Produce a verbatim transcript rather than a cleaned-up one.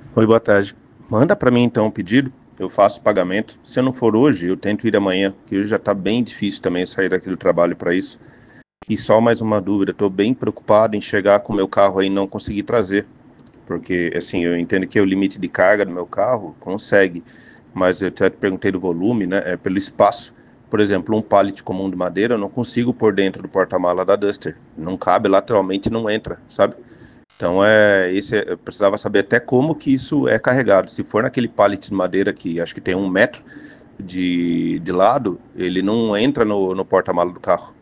Oi, boa tarde. Manda para mim então o pedido, eu faço o pagamento. Se eu não for hoje, eu tento ir amanhã, que hoje já está bem difícil também sair daqui do trabalho para isso. E só mais uma dúvida, estou bem preocupado em chegar com o meu carro aí e não conseguir trazer, porque assim, eu entendo que é o limite de carga do meu carro consegue, mas eu até te perguntei do volume, né? É pelo espaço. Por exemplo, um pallet comum de madeira eu não consigo pôr dentro do porta-mala da Duster. Não cabe lateralmente, não entra, sabe? Então, é, esse, é- eu precisava saber até como que isso é carregado. Se for naquele pallet de madeira que acho que tem um metro de, de lado, ele não entra no, no porta-mala do carro.